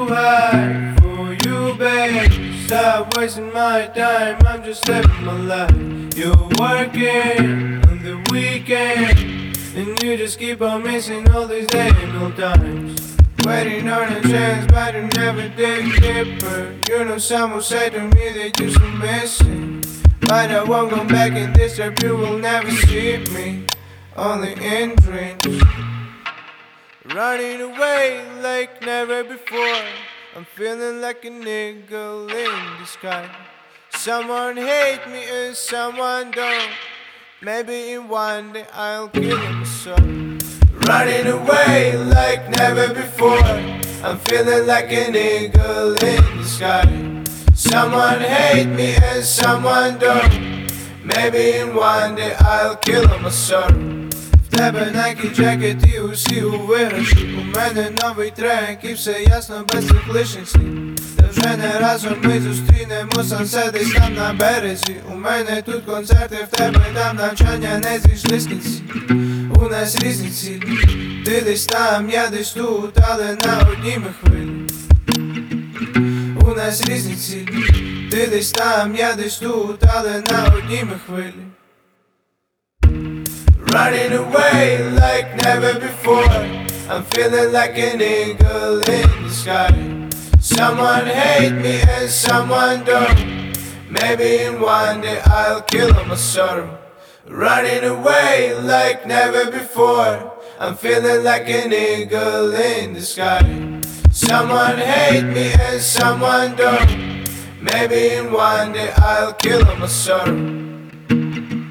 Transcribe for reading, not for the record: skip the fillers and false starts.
too high for you, babe. Stop wasting my time, I'm just living my life. You're working on the weekend, and you just keep on missing all these damn old times. Waiting on a chance, but you never dig deeper. You know someone said to me that you're so missing, but I won't go back and disturb you, will never see me, only in dreams. Running away like never before, I'm feeling like a nigga in the sky. Someone hate me and someone don't. Maybe in one day I'll kill him so. Running away like never before, I'm feeling like an eagle in the sky. Someone hate me and someone don't. Maybe in one day I'll kill him sorrow. В тебе Nike jacket і усі у виграші. У мене новий трек і все ясно без цих лишніх слів. Та вже не разом ми зустрінемо сонце десь там на березі. У мене тут концерти, в тебе там навчання, не зійшли з кінці. У нас різні цілі. Ти десь там, я десь тут, але на одній ми хвилі. У нас різні цілі. Ти десь там, я десь тут, але на одній ми хвилі. Running away like never before, I'm feeling like an eagle in the sky. Someone hate me and someone don't. Maybe in one day I'll kill all my sorrow. Running away like never before, I'm feeling like an eagle in the sky. Someone hate me and someone don't. Maybe in one day I'll kill all my sorrow.